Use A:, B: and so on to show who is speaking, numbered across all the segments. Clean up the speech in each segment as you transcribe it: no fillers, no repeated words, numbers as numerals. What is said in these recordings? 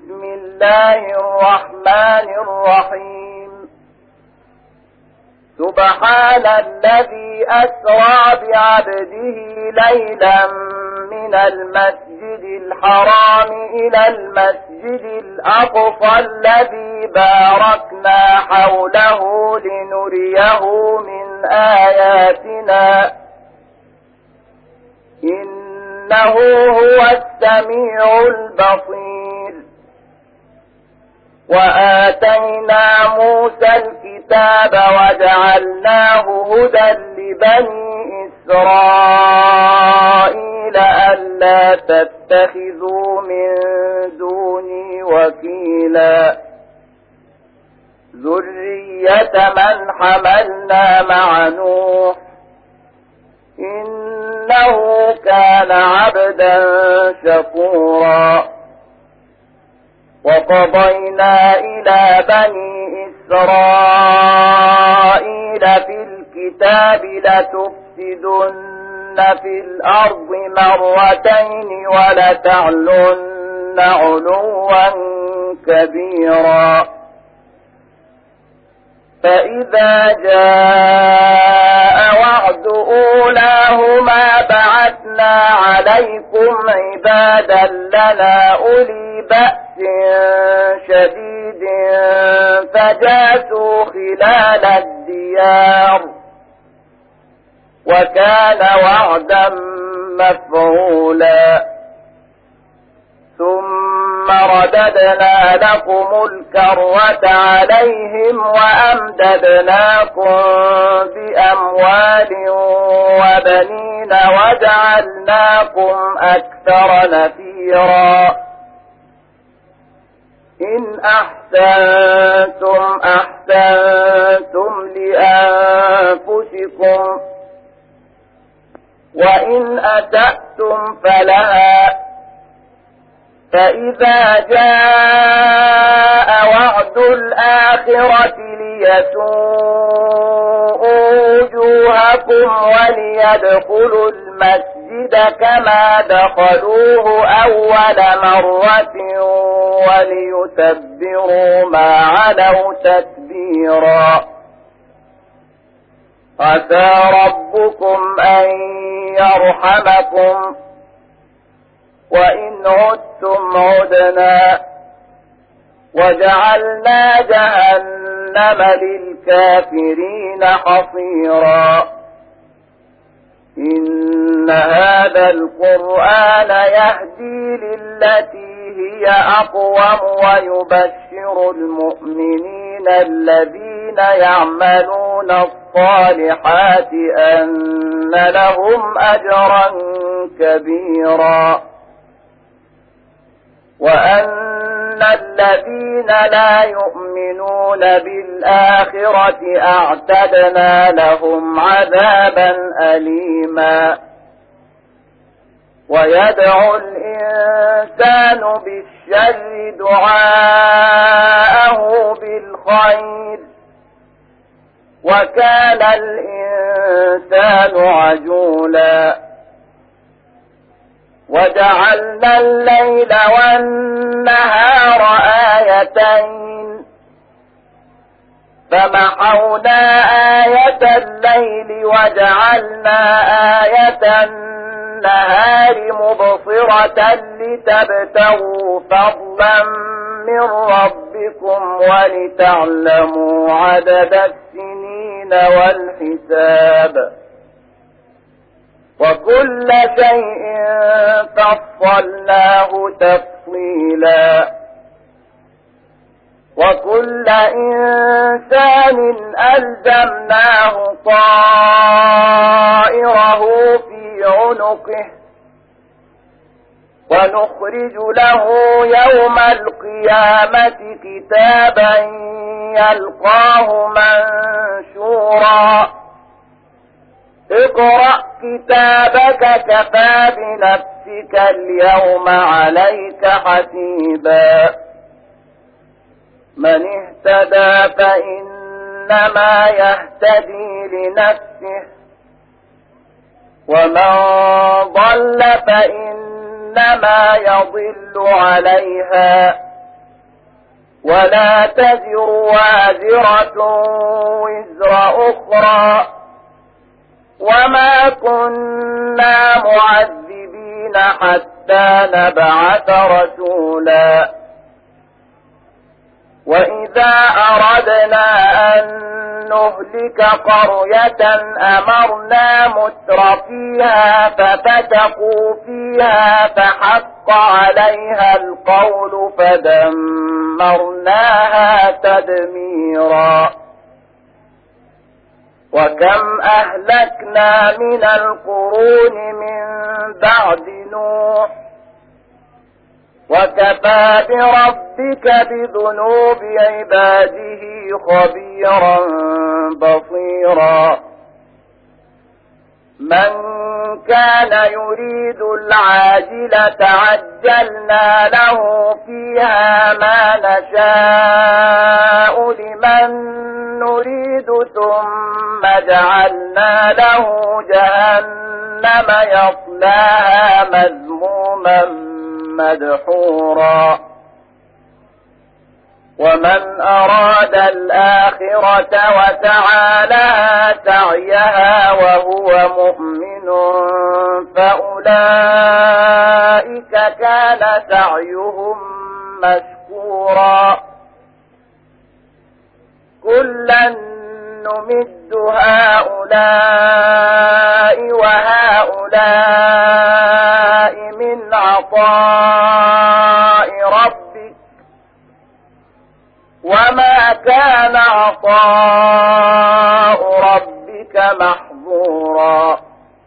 A: بسم الله الرحمن الرحيم سبحان الذي أسرى بعبده ليلا من المسجد الحرام إلى المسجد الأقصى الذي باركنا حوله لنريه من آياتنا إنه هو السميع البصير وآتينا موسى الكتاب وجعلناه هدى لبني إسرائيل ألا تتخذوا من دوني وكيلا ذرية من حملنا مع نوح إنه كان عبدا شكورا وقضينا إلى بني إسرائيل في الكتاب لتفسدن في الأرض مرتين ولتعلن علوا كبيرا فإذا جاء وعد أولاهما بعثنا عليكم عبادا لنا أولي بأس شديد فجاسوا خلال الديار وكان وعدا مفعولا ثم رددنا لكم الكرة عليهم وأمددناكم بأموال وبنين وجعلناكم أكثر نفيرا إن أحسنتم أحسنتم لأنفسكم وإن أسأتم فلها فإذا جاء وعد الآخرة ليسوءوا وجوهكم وليدخلوا المسجد كما دخلوه أول مرة وليتبروا ما علوا تتبيرا عسى ربكم أن يرحمكم وإن عدتم عدنا وجعلنا جهنم للكافرين حصيرا إن هذا القرآن يهدي للتي هي أقوم ويبشر المؤمنين الذين يعملون الصالحات أن لهم أجرا كبيرا وأن الذين لا يؤمنون بالآخرة أعتدنا لهم عذابا أليما ويدعو الإنسان بالشر دعاءه بالخير وكان الإنسان عجولا وجعلنا الليل والنهار آيتين فمحونا آية الليل وجعلنا آية النهار مبصرة لتبتغوا فضلا من ربكم ولتعلموا عدد السنين والحساب وكل شيء فصلناه تفصيلا وكل إنسان ألزمناه طائره في عنقه ونخرج له يوم القيامة كتابا يلقاه منشورا اقرأ كتابك كفى بنفسك اليوم عليك حسيبا من اهتدى فإنما يهتدي لنفسه ومن ضل فإنما يضل عليها ولا تزر وازرة وزر أخرى وما كنا معذبين حتى نبعث رسولا وإذا أردنا أن نهلك قرية أمرنا مترفيها ففتقوا فيها فحق عليها القول فدمرناها تدميرا وكم أهلكنا من القرون من بعد نوح وكفى بربك بذنوب عباده خبيرا بصيرا من كان يريد العاجلة عجلنا له فيها ما نشاء لمن نريد ثم جعلنا له جهنم يصلاها مذموما مدحورا ومن أراد الآخرة وسعى لها سعيها وهو مؤمن فأولئك كان سعيهم مشكورا كلا نمد هؤلاء وهؤلاء من عطاء ربك وما كان عطاء ربك محظورا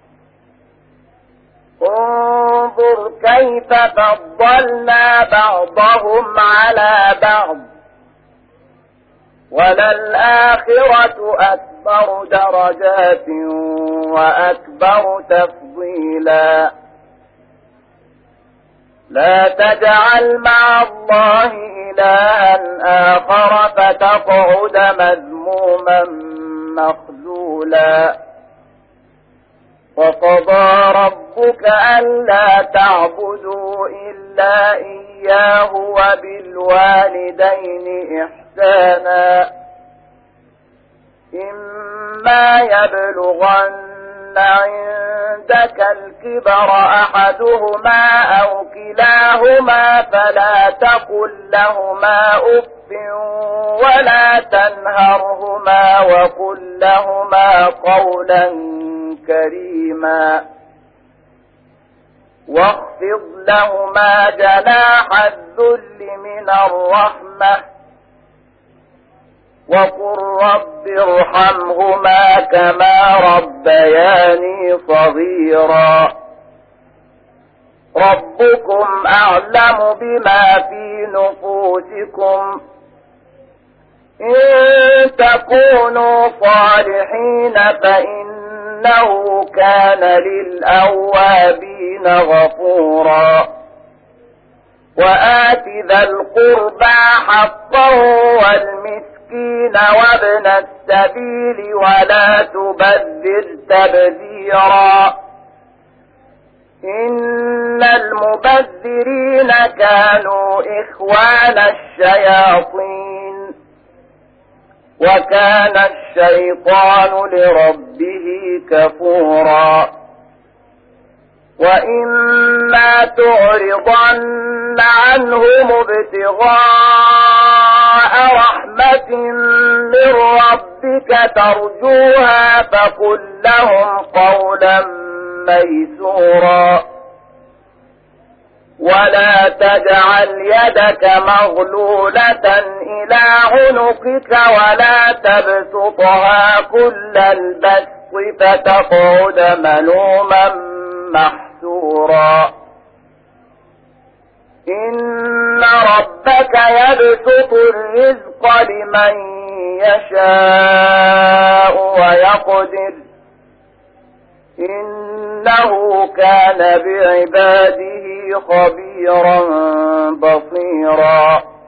A: انظر كيف فضلنا بعضهم على بعض وللآخرة أكبر درجات وأكبر تفضيلا لا تجعل مع الله إلها آخر فتقعد مذموما مخذولا وقضى ربك ألا تعبدوا إلا إياه وبالوالدين إحسانا إما يبلغن عندك الكبر أحدهما أو كلاهما فلا تقل لهما أف ولا تنهرهما وقل لهما قولا كريما واخفض لهما جناح الذل من الرحمة وقل رب ارحمهما كما ربياني صغيرا ربكم أعلم بما في نفوسكم إن تكونوا صالحين فإنه كان للأوابين غفورا وآت ذا القربى حقه والمسكين وابن السبيل ولا تبذر تبذيرا إن المبذرين كانوا إخوان الشياطين وكان الشيطان لربه كفورا وإما تعرضن عنهم ابتغاء رحمة من ربك ترجوها فقل لهم قولا ميسورا ولا تجعل يدك مغلولة إلى عنقك ولا تبسطها كل البسط فتقعد ملوما محسورا إن ربك يبسط الرزق لمن يشاء ويقدر إنه كان بعباده خبيرا بصيرا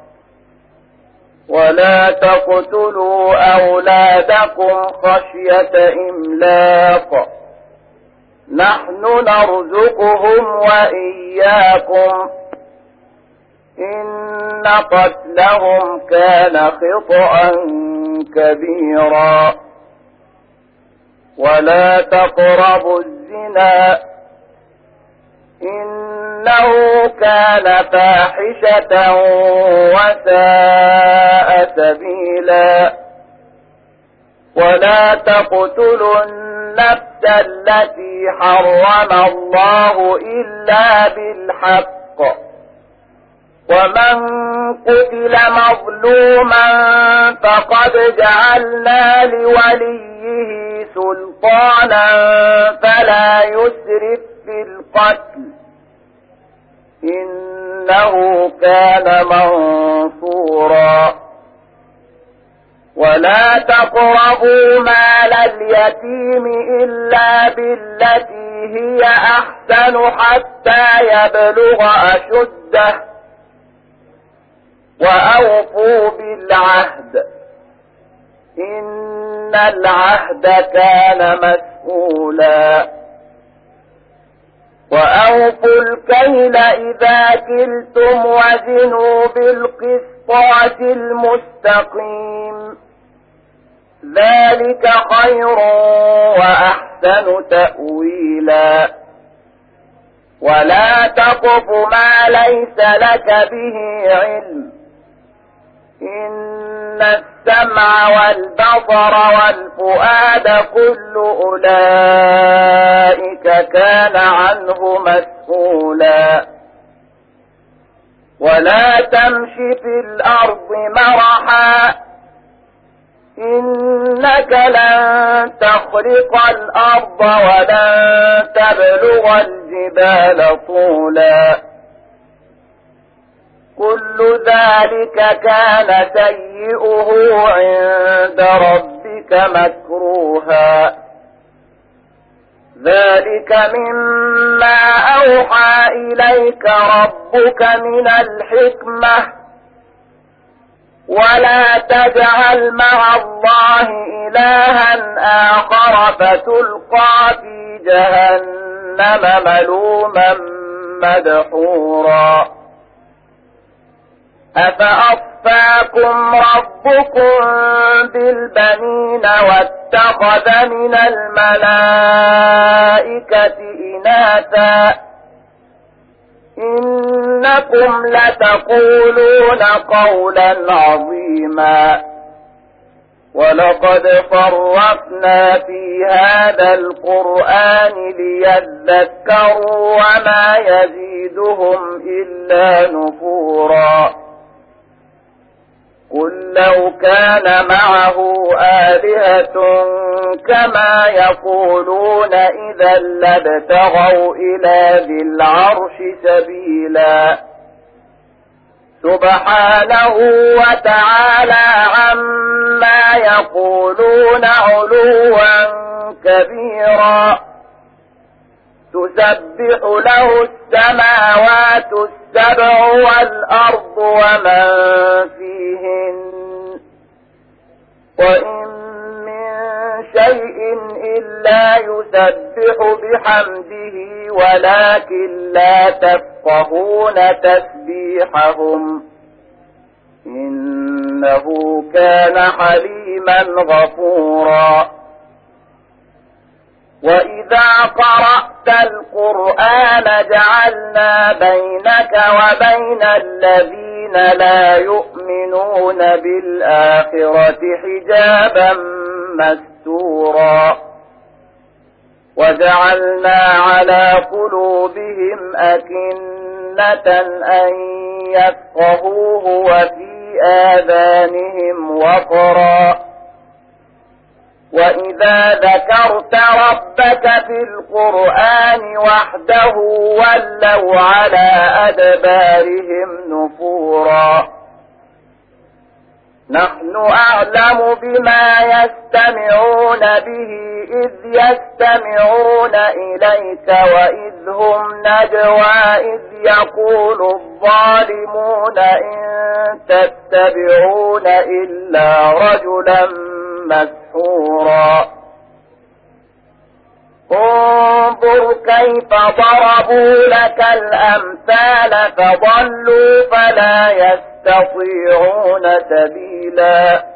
A: ولا تقتلوا أولادكم خشية إملاق نحن نرزقهم وإياكم إن قتلهم كان خطأ كبيرا ولا تقربوا الزنا إنه كان فاحشة وساء سبيلا ولا تقتلوا النفس التي حرم الله إلا بالحق ومن قتل مظلوما فقد جعلنا لوليه سلطانا فلا يسرف في القتل إنه كان منصورا ولا تقربوا مال اليتيم إلا بالتي هي أحسن حتى يبلغ أشده وأوفوا بالعهد إن العهد كان مسؤولا وأوفوا الكيل إذا كلتم وزنوا بالقسطاس المستقيم ذلك خير وأحسن تأويلا ولا تقف ما ليس لك به علم إن السمع والبصر والفؤاد كل أولئك كان عنه مسؤولا ولا تمش في الأرض مرحا إنك لن تخرق الأرض ولن تبلغ الجبال طولا كل ذلك كان سيئه عند ربك مكروها ذلك مما أوحى إليك ربك من الحكمة ولا تجعل مع الله إلها آخر فتلقى في جهنم ملوما مدحورا أفأصفاكم ربكم بالبنين واتخذ من الملائكة إناثا إنكم لتقولون قولا عظيما ولقد فرطنا في هذا القرآن ليذكروا وما يزيدهم إلا نفورا قل لو كان معه آلهة كما يقولون إذا لابتغوا إلى ذي العرش سبيلا سبحانه وتعالى عما يقولون علوا كبيرا تسبح له السماوات السبع والأرض ومن فيهن وإن من شيء إلا يسبح بحمده ولكن لا تفقهون تسبيحهم إنه كان حليما غفورا وإذا قرأت القرآن جعلنا بينك وبين الذين لا يؤمنون بالآخرة حجابا مستورا وجعلنا على قلوبهم أكنة أن يفقهوه وفي آذانهم وقرا وإذا ذكرت ربك في القرآن وحده ولوا على أدبارهم نفورا نحن أعلم بما يستمعون به إذ يستمعون إليك وإذ هم نجوى إذ يقول الظالمون إن تتبعون إلا رجلا مسحورا انظر كيف ضربوا لك الأمثال فضلوا فلا يستطيعون سبيلا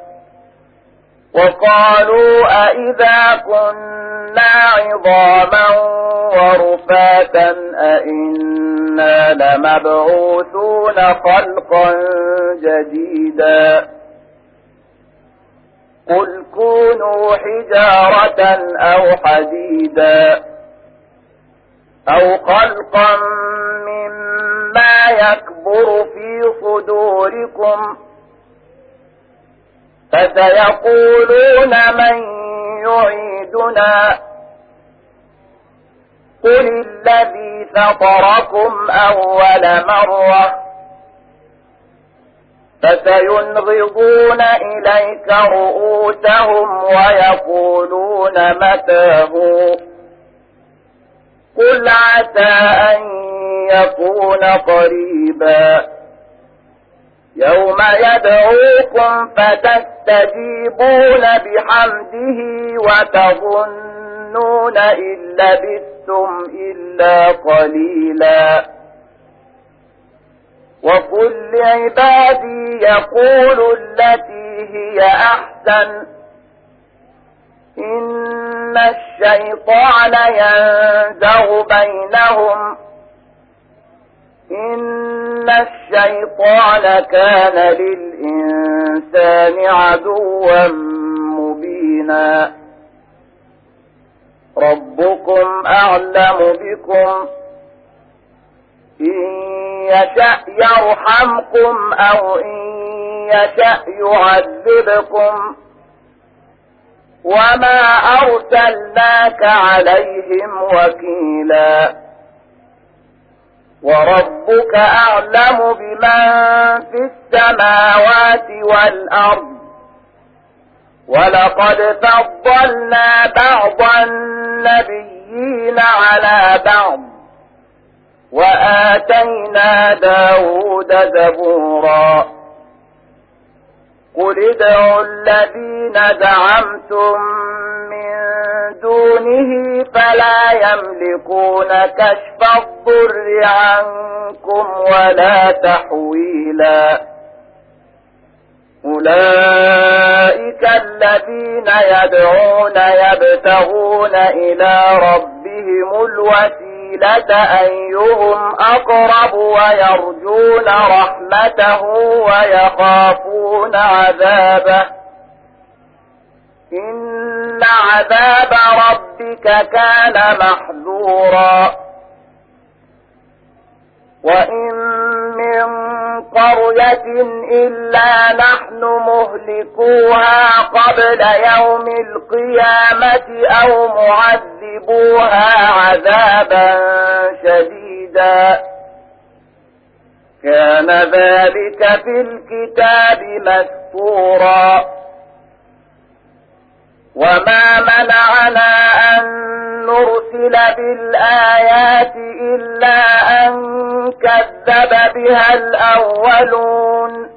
A: وقالوا أئذا كنا عظاما ورفاتا أئنا لمبعوثون خلقا جديدا قل كونوا حجارة أو حديدا أو خلقا مما يكبر في صدوركم فسيقولون من يعيدنا قل الذي فطركم أول مرة فسينغضون إليك رؤوسهم ويقولون متى هو قل عسى أن يكون قريبا يوم يدعوكم فتستجيبون بحمده وتظنون إن لبثتم إلا قليلا وقل لعبادي يقولوا التي هي أحسن إن الشيطان ينزغ بينهم إن الشيطان كان للإنسان عدوا مبينا ربكم أعلم بكم إن يشأ يرحمكم أو إن يشأ يعذبكم وما أرسلناك عليهم وكيلا وربك أعلم بمن في السماوات والأرض ولقد فضلنا بعض النبيين على بعض وآتينا داود زبورا قل ادعوا الذين زعمتم من دونه فلا يملكون كشف الضر عنكم ولا تحويلا أولئك الذين يدعون يبتغون إلى ربهم الوسيلة أيهم أقرب ويرجون رحمته ويخافون عذابه إن عذاب ربك كان محذورا وإن من قرية إلا نحن مهلكوها قبل يوم القيامة أو معذبوها عذابا شديدا كان ذلك في الكتاب مسطورا وما منعنا أن نرسل بالآيات إلا أن كذب بها الأولون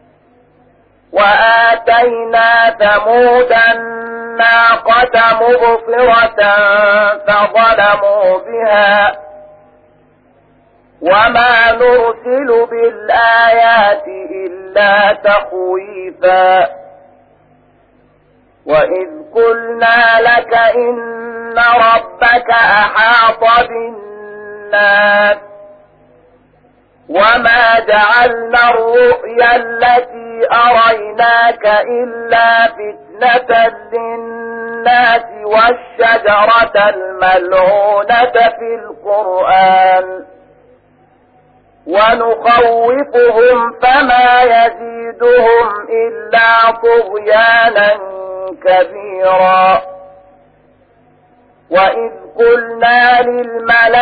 A: وآتينا ثمود الناقة مبصرة فظلموا بها وما نرسل بالآيات إلا تخويفا وإذ قلنا لك إن ربك أحاط بالناس وما جعلنا الرؤيا التي أريناك إلا فتنة للناس والشجرة الملعونة في القرآن ونخوفهم فما يزيدهم إلا طغيانا كبيرا وإذ قلنا للملائكة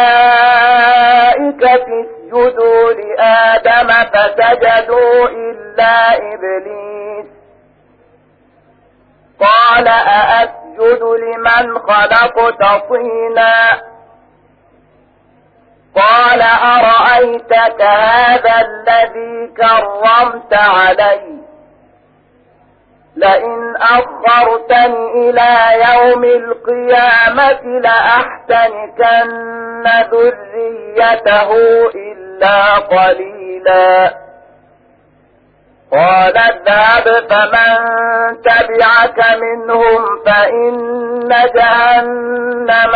A: اسجدوا لآدم فسجدوا إلا إبليس قال أأسجد لمن خلقت طينا قال أرأيتك هذا الذي كرمت علي لئن أخرتني إلى يوم القيامة لأحتنكن ذريته إلا قليلا. قال اذهب فمن تبعك منهم فإن جهنم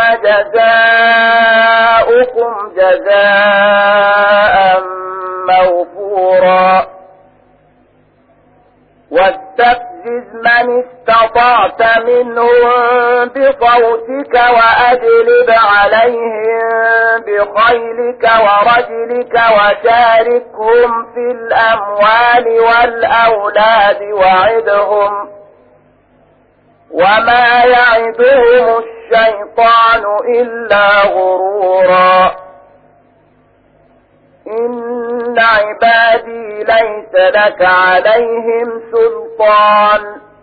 A: جزاؤكم جزاء موفورا. واستفزز من استطعت منهم بصوتك وأجلب عليهم بخيلك ورجلك وشاركهم في الأموال والأولاد وعدهم وما يعدهم الشيطان إلا غرورا. إن عبادي ليس لك عليهم سلطان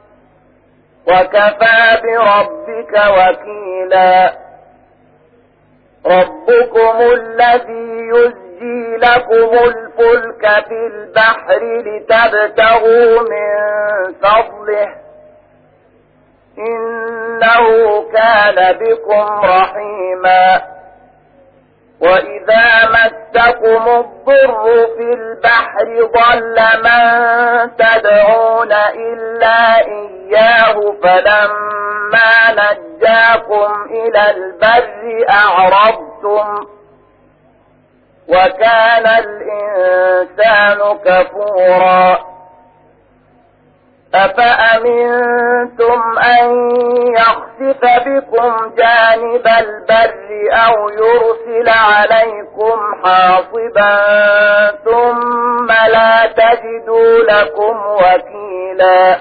A: وكفى بربك وكيلا. ربكم الذي يزجي لكم الفلك في البحر لتبتغوا من فضله إنه كان بكم رحيما. وإذا مسكم الضر في البحر ضل من تدعون إلا إياه فلما نجاكم إلى البر أعرضتم وكان الإنسان كفورا. أفأمنتم أن يخسف بكم جانب البر أو يرسل عليكم حاصبا ثم لا تجدوا لكم وكيلا.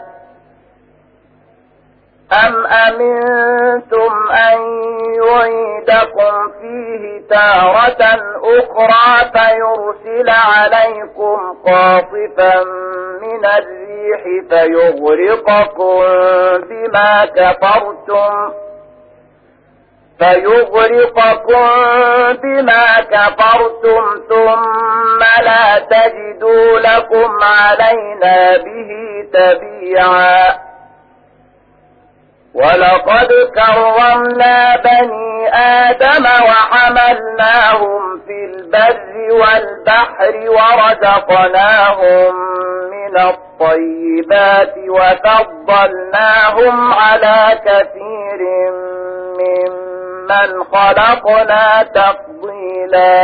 A: أم أمنتم أن يعيدكم فيه تارة أخرى فيرسل عليكم قاصفا من الريح فيغرقكم بما كفرتم ثم لا تجدوا لكم علينا به تبيعا. ولقد كرمنا بني آدم وحملناهم في البر والبحر ورزقناهم من الطيبات وفضلناهم على كثير ممن خلقنا تفضيلا.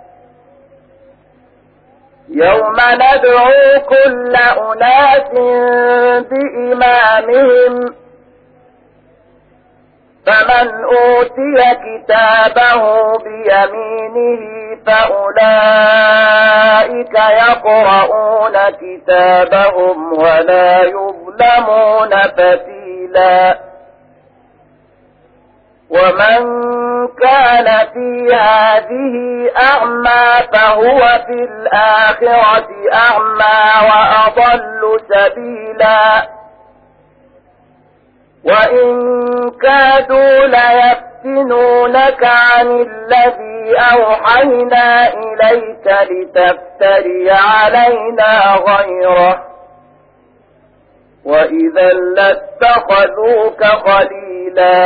A: يوم ندعو كل أناس بإمامهم فمن أوتي كتابه بيمينه فأولئك يقرؤون كتابهم ولا يظلمون فتيلا. ومن كان في هذه أعمى فهو في الآخرة أعمى وأضل سبيلا. وإن كادوا ليفتنونك عن الذي أوحينا إليك لتفتري علينا غيره وإذا لاتخذوك خليلا.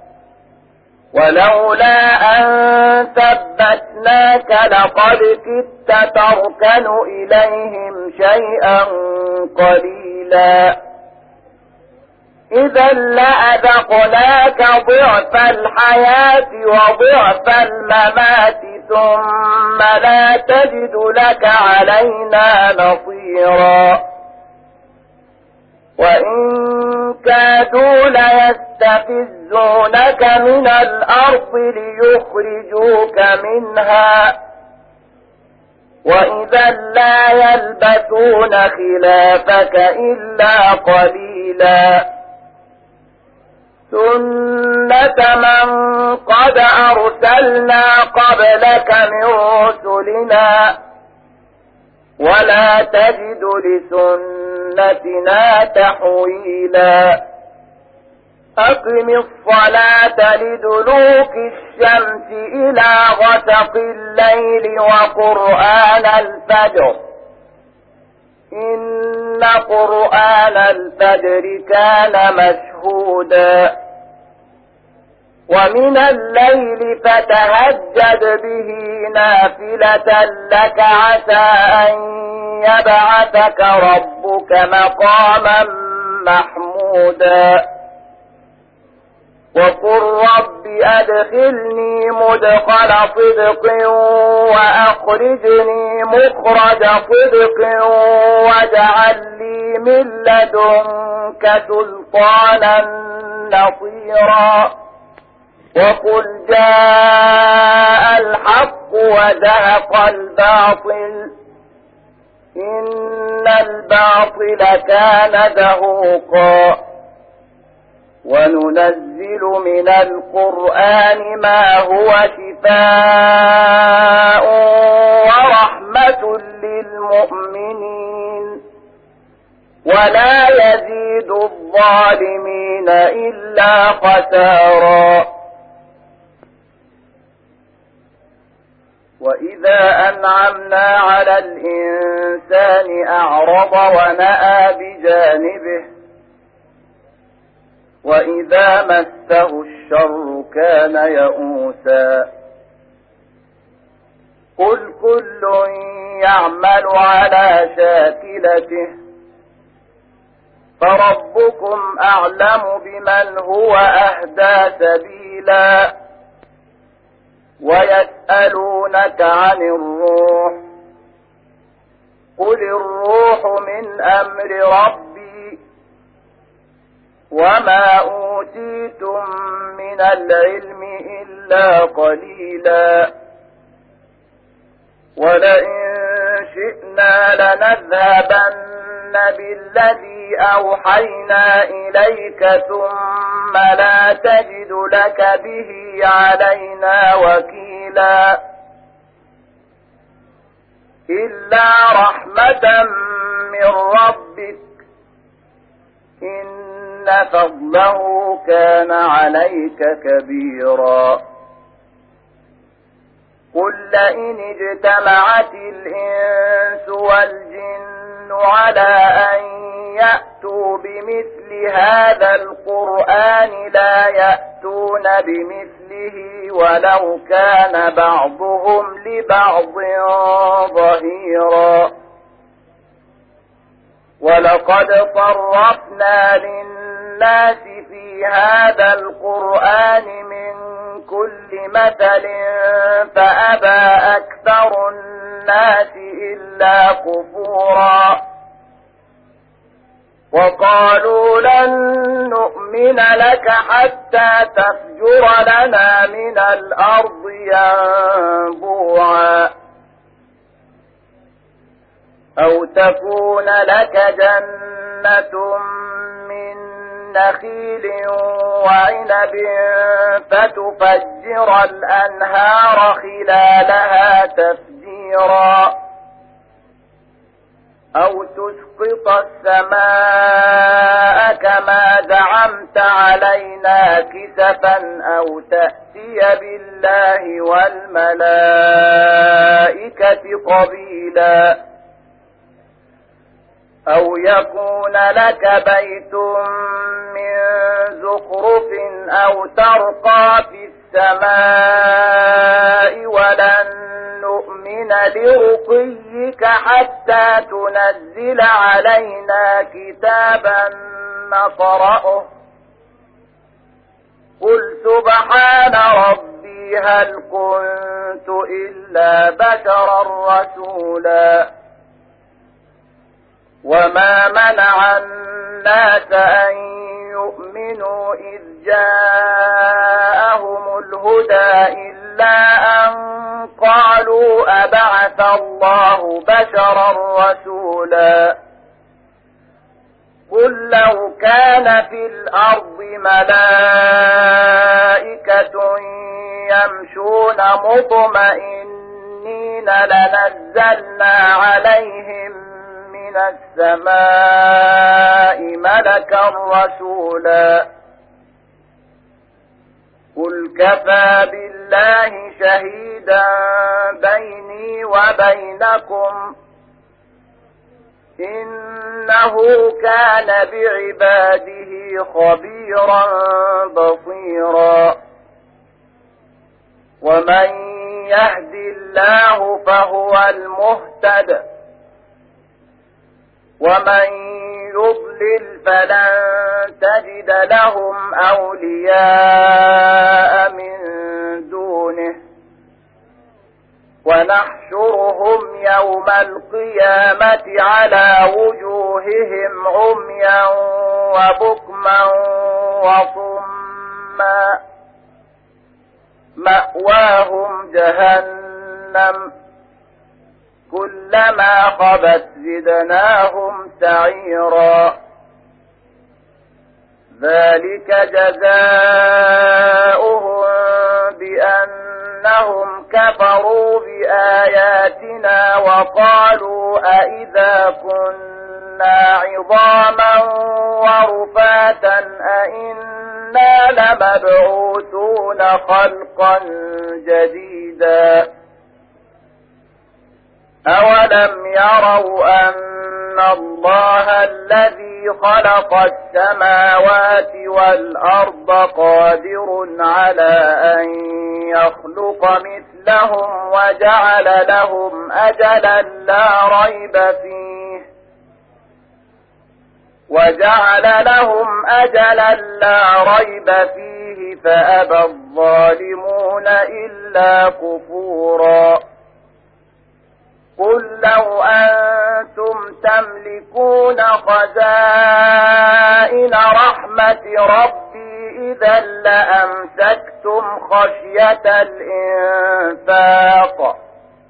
A: ولولا أن ثبتناك لقد كدت تركن إليهم شيئا قليلا. إذا لأذقناك ضعف الحياة وضعف الممات ثم لا تجد لك علينا نصيرا. وإن كادوا ليستفزونك من الأرض ليخرجوك منها وإذا لا يلبثون خلافك إلا قليلا. سنة من قد أرسلنا قبلك من رسلنا ولا تجد لسنتنا تحويلا. أقم الصلاة لدلوك الشمس إلى غسق الليل وقرآن الفجر إن قرآن الفجر كان مشهودا ومن الليل فتهجد به نافلة لك عسى أن يبعثك ربك مقاما محمودا وقل رب أدخلني مدخل صدق وأخرجني مخرج صدق واجعل لي من لدنك سلطانا نصيرا وقل جاء الحق وزهق الباطل إن الباطل كان زهوقا وننزل من القرآن ما هو شفاء ورحمة للمؤمنين ولا يزيد الظالمين إلا خسارا وإذا أنعمنا على الإنسان أعرض ونأى بجانبه وإذا مسه الشر كان يئوسا قل كل يعمل على شاكلته فربكم أعلم بمن هو أهدى سبيلا ويسألونك عن الروح قل الروح من أمر ربي وما أوتيتم من العلم إلا قليلا ولئن شئنا لنذهبن بالذي أوحينا إليك ثم لا تجد لك به علينا وكيلا إلا رحمة من ربك إن فضله كان عليك كبيرا قل لئن اجتمعت الإنس والجن على أن يأتوا بمثل هذا القرآن لا يأتون بمثله ولو كان بعضهم لبعض ظهيرا ولقد صرفنا للناس في هذا القرآن من كل مثل فأبى أكثر الناس إلا كفورا وقالوا لن نؤمن لك حتى تفجر لنا من الأرض ينبوعا أو تكون لك جنة من نخيل وعنب فتفجر الأنهار خلالها تفجيرا أو تسقط السماء كما زعمت علينا كسفا أو تأتي بالله والملائكة قبيلا أو يكون لك بيت من زخرف أو ترقى في السماء ولن نؤمن لرقيك حتى تنزل علينا كتابا نقرأه قل سبحان ربي هل كنت إلا بشرا رسولا وما منع الناس أن يؤمنوا إذ جاءهم الهدى إلا أن قالوا أبعث الله بشرا رسولا قل لو كان في الأرض ملائكة يمشون مطمئنين لنزلنا عليهم من السماء ملكا رسولا قل كفى بالله شهيدا بيني وبينكم إن إنه كان بعباده خبيرا بصيرا ومن يهد الله فهو المهتد ومن يضلل فلن تجد لهم أولياء من دونه ونحشرهم يوم القيامة على وجوههم عميا وبكما وصما مأواهم جهنم كلما خبت زدناهم سعيرا ذلك جزاؤهم بأنهم كفروا بآياتنا وقالوا أئذا كنا عظاما ورفاتا أئنا لمبعوثون خلقا جديدا أولم يروا أن الله الذي خلق السماوات والأرض قادر على أن يخلق مثلهم وجعل لهم أجلا لا ريب فيه فأبى الظالمون إلا كفورا قل لو أنتم تملكون خزائن رحمة ربي إذا لأمسكتم خشية الإنفاق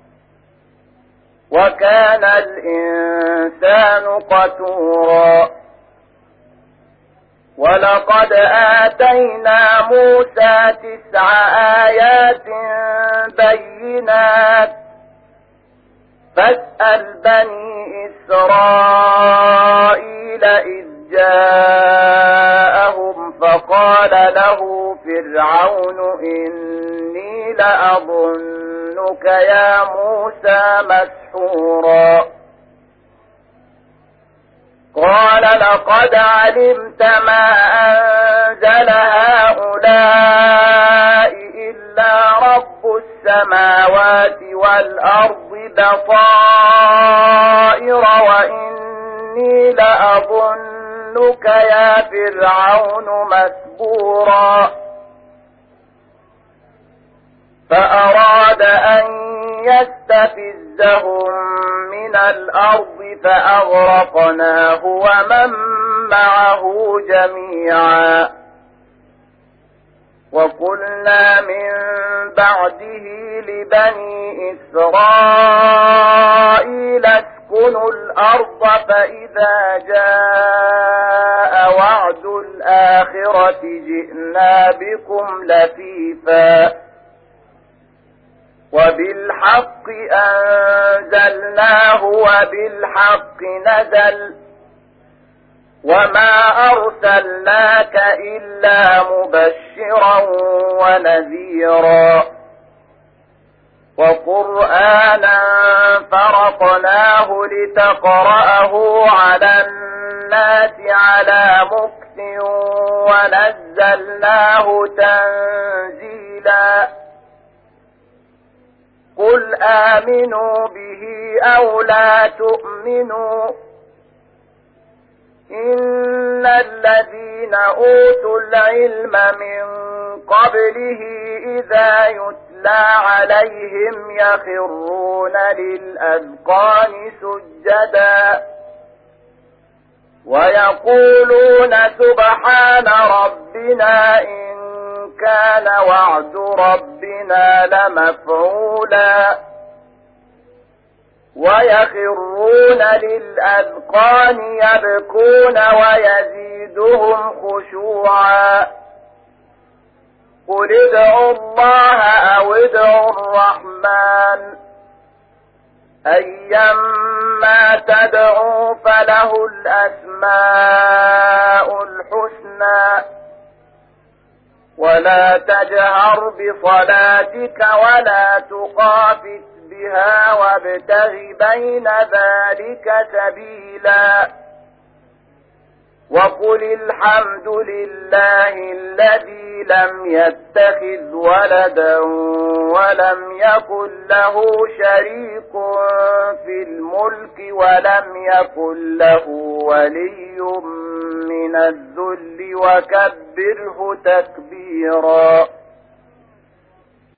A: وكان الإنسان قتورا ولقد آتينا موسى 9 آيات بينات فاسأل بني إسرائيل إذ جاءهم فقال له فرعون إني لأظنك يا موسى مسحورا قال لقد علمت ما أنزل هؤلاء إلا رب السماوات والأرض بصائر وإني لأظنك يا فرعون مسبورا فأراد أن يستفزهم من الأرض فأغرقناه ومن معه جميعا وقلنا من بعده لبني إسرائيل اسكنوا الأرض فإذا جاء وعد الآخرة جئنا بكم لفيفا وبالحق أنزلناه وبالحق نزل وما أرسلناك إلا مبشرا ونذيرا وقرآنا فرقناه لتقرأه على الناس على مكث ونزلناه تنزيلا قل آمنوا به أو لا تؤمنوا إن الذين أوتوا العلم من قبله إذا يتلى عليهم يخرون للأذقان سجدا ويقولون سبحان ربنا إن كان وعد ربنا لمفعولا ويخرون للأذقان يبكون ويزيدهم خشوعا قل ادعوا الله أو ادعوا الرحمن أيما تدعوا فله الأسماء الحسنى ولا تجهر بصلاتك ولا تخافت بها وابتغ بين ذلك سبيلا وقل الحمد لله الذي لم يتخذ ولدا ولم يكن له شريك في الملك ولم يكن له ولي من الذل وكبره تكبيرا.